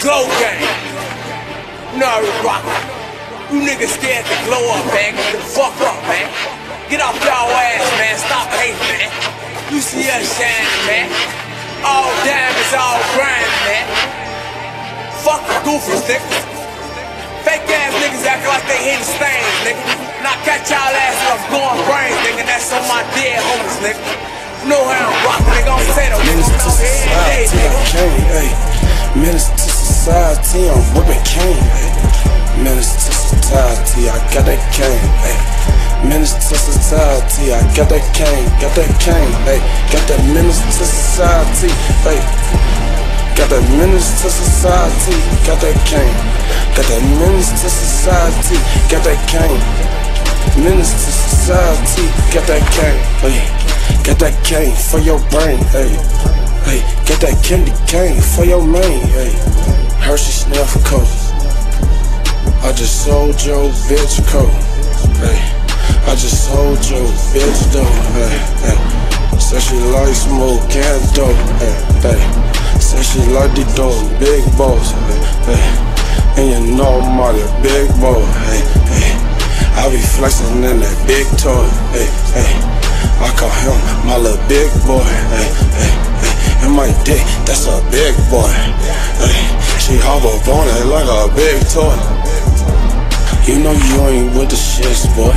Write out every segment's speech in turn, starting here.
glow game. You know how we rock. You niggas scared to glow up, man. Get the fuck up, man. Get off y'all ass, man. Stop hating, man. You see us shining, man. All diamonds, all grinding, man. Fuck the goofies, niggas. Fake ass niggas acting like they hitting stains, nigga. Now catch y'all ass off going brains, nigga. That's on my dead homies, nigga. You know how I'm rockin', nigga. I'm saying, Minister to society, I'm Kane, ayy. Minister to society, I'm whipping cane, ayy. Minister to society, I got that cane, ayy. Minister to society, I got that cane, ayy. Got that minister to society, ayy. Got that minister to society, got that cane. Got that minister to society, got that cane. Minister to society, got that cane, ayy. Got that cane for your brain, ayy. Hey, get that candy cane for your main, ayy. Hershey sniff coat. I just sold your bitch coat, ayy. I just sold your bitch dope, ayy. Said she like smoking dope, ayy. Said she like the dope, big boss, ayy. And you know I'm all the big boy, ayy. I be flexing in that big toy, ayy. I call him my little big boy, and my dick, that's a big boy. She hover on it like a big toy. You know you ain't with the shits, boy.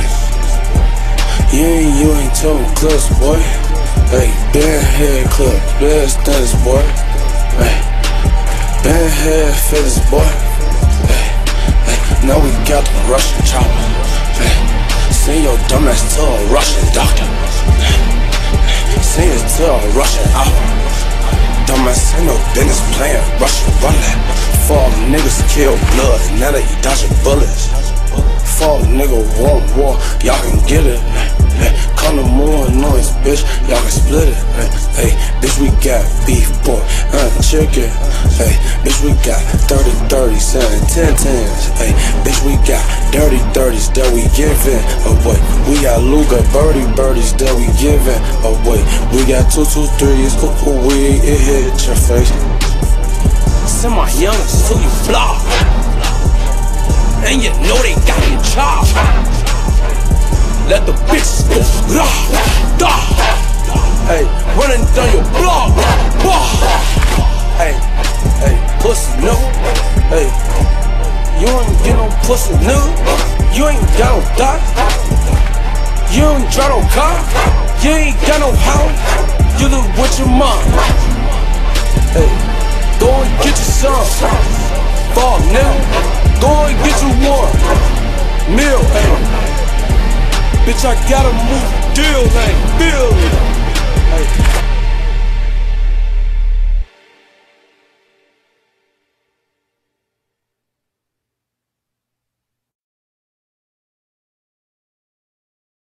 You ain't toting clips, boy. Hey, bend head clip, bend status, boy. Hey, bend head fitness, boy. Hey, now we got the Russian chopper. Send your dumb ass to a Russian doctor. Send it to a Russian hour. Dumbass ain't no business playing Russian roulette. Fall niggas kill blood, now they dodging bullets. Fall nigga want war, y'all can get it. Call no more noise, bitch, y'all can split it. Hey, bitch, we got beef, pork, and chicken. Hey, bitch, we got 30-30s and 10-10s. Hey, bitch, we got dirty 30s that we giving away. We got Luga birdies that we giving away. We got 223s, we it hit your face. Send my youngest to you block, and you know they got you chopped. Let the bitches go rah, da. Hey, running down your block, bah. Hey, pussy, no. Hey, you ain't get no pussy, no. You ain't got no dot. You ain't drive no car. You ain't got no house. You live with your mom. Hey, go and get your son. Fall, nigga. Go and get you one meal, hey. Bitch, I gotta move deal, like, bill.